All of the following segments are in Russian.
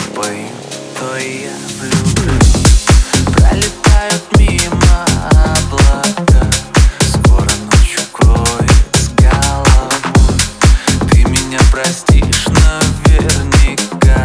поим, то и я влюблю. Пролетают мимо облака, скоро ночь укроет с головой. Ты меня простишь наверняка.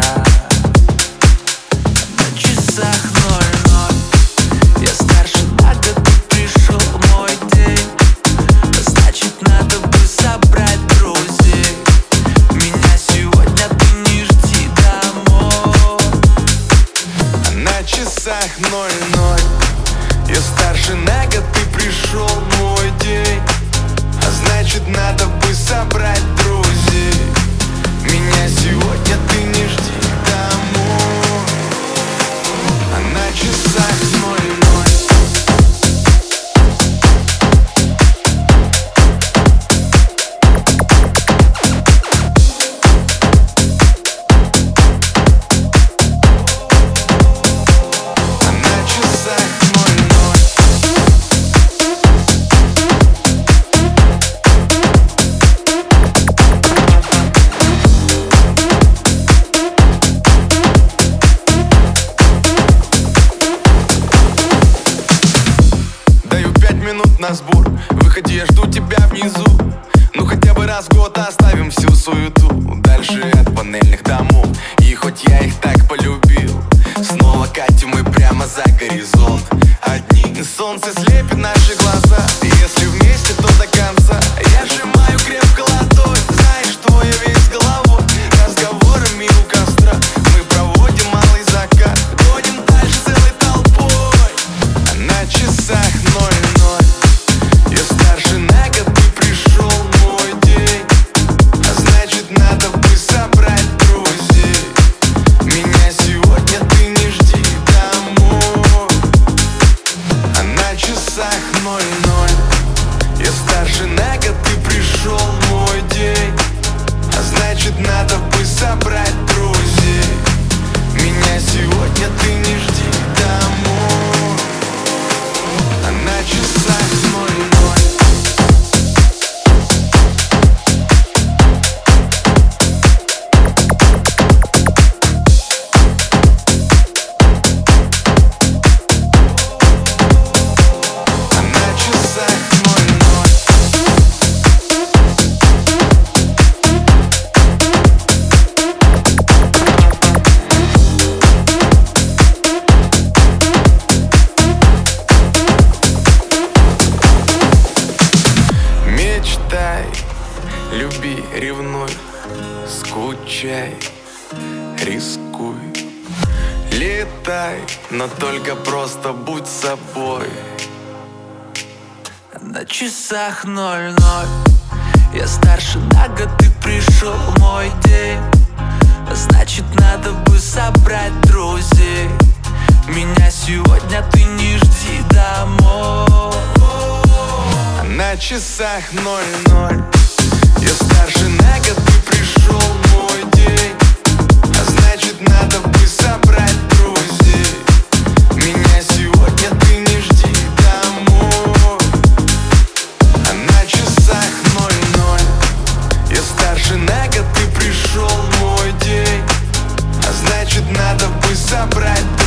На часах 00, я старше на год, и пришел мой день. Значит, надо бы собрать друзей. Меня сегодня ты не жди домой. На часах 00, я старше на год, и пришел мой день. А значит, надо бы собрать друзей. Меня сегодня ты не жди домой. А на часах 00. На сбор, выходи, я жду тебя внизу. Ну хотя бы раз в год оставим всю суету дальше от панельных домов. И хоть я их так полюбил, снова катим мы прямо за горизонт. Одни солнце слепит наши глаза, и если вместе, то до конца. Я сжимаю крепко ладонь, знаешь, что я весь головой. Разговорами у костра мы проводим малый закат, гоним дальше целой толпой. А на часах 00, я старше на год, и пришел мой день. А значит, надо бы собрать друзей. Меня сегодня ты не жди домой. А на часах 00, я старше на год, и пришел мой день. А значит, надо бы собрать друзей. Меня сегодня ты не жди домой. А на часах 00. Мечтай, люби, ревнуй, скучай, рискуй. Летай, но только просто будь собой. На часах 00, я старше на год, и пришел мой день. Значит, надо бы собрать друзей. Меня сегодня ты не жди домой. На часах 00, я старше на год, и пришел мой день. А значит, надо бы собрать друзей. Меня сегодня ты не жди домой. А на часах 00, я старше на год, и пришел мой день. А значит, надо бы собрать друзей.